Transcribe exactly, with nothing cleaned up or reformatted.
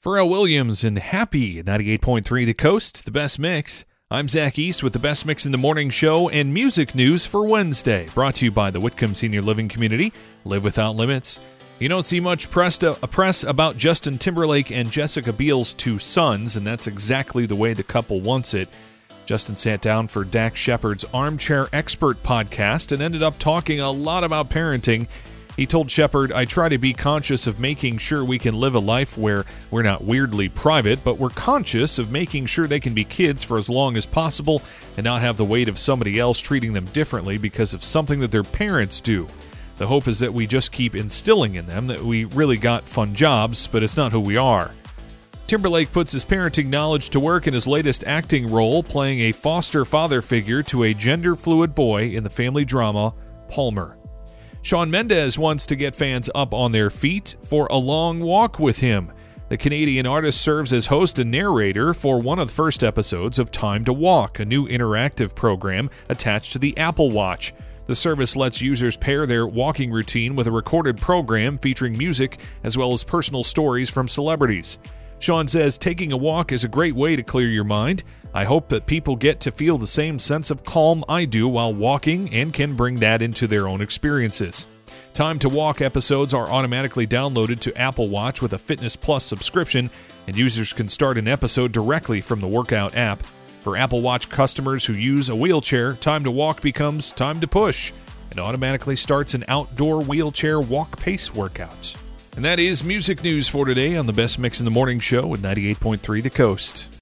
Pharrell Williams and Happy at ninety-eight point three The Coast, the best mix. I'm Zach East with the best mix in the morning show and music news for Wednesday, brought to you by the Whitcomb Senior Living Community. Live without limits. You don't see much press, to, uh, press about Justin Timberlake and Jessica Biel's two sons, and that's exactly the way the couple wants it. Justin sat down for Dax Shepard's Armchair Expert podcast and ended up talking a lot about parenting. He told Shepard, I try to be conscious of making sure we can live a life where we're not weirdly private, but we're conscious of making sure they can be kids for as long as possible and not have the weight of somebody else treating them differently because of something that their parents do. The hope is that we just keep instilling in them that we really got fun jobs, but it's not who we are. Timberlake puts his parenting knowledge to work in his latest acting role, playing a foster father figure to a gender-fluid boy in the family drama Palmer. Shawn Mendes wants to get fans up on their feet for a long walk with him. The Canadian artist serves as host and narrator for one of the first episodes of Time to Walk, a new interactive program attached to the Apple Watch. The service lets users pair their walking routine with a recorded program featuring music as well as personal stories from celebrities. Shawn says, taking a walk is a great way to clear your mind. I hope that people get to feel the same sense of calm I do while walking and can bring that into their own experiences. Time to Walk episodes are automatically downloaded to Apple Watch with a Fitness Plus subscription, and users can start an episode directly from the workout app. For Apple Watch customers who use a wheelchair, Time to Walk becomes Time to Push and automatically starts an outdoor wheelchair walk pace workout. And that is music news for today on the Best Mix in the Morning Show at ninety-eight point three The Coast.